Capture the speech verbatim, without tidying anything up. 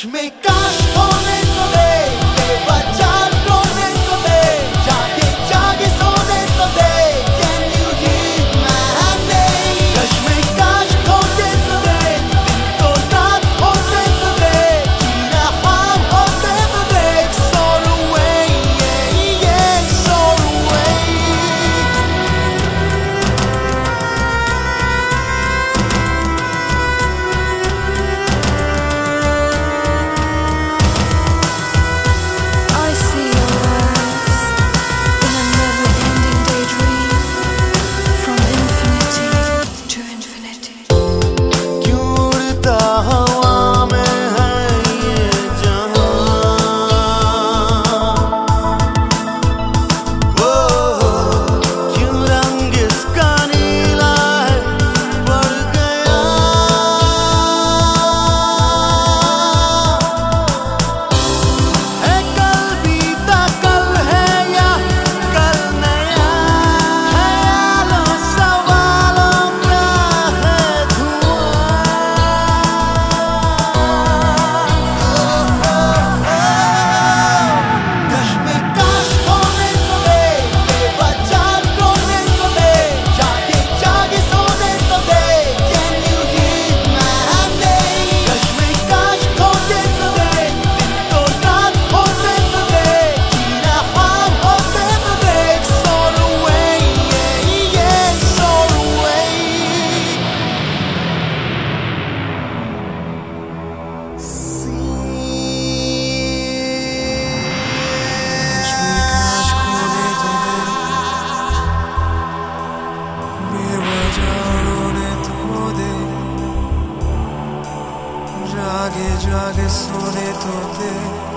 में काश होने तो दे, बेवजह रोने तो दे, जागे जागे सोने तो दे। Can you hear my name? काश में काश होने तो दे, दिन तो रात होने तो दे, जीना हाँ होने तो दे। Soar away, yeah, yeah, soar away. I see your eyes in a never-ending daydream, from infinity to infinity. क्यों उड़ता हवा में है ये जहां, वो क्यों रंग इसका नीला है पड़ गया। है कल बीता कल है या कल नया, ख्यालों सवालों का है धुआं। काश में काश होने तो दे, बेवजह रोने तो दे, जागे जागे सोने तो दे। Can you hear my name? काश में काश होने तो दे, दिन तो रात होने तो दे, जीना हाँ होने तो दे। Soar away, yeah, yeah, soar away. जागे जागे सोने तो दे।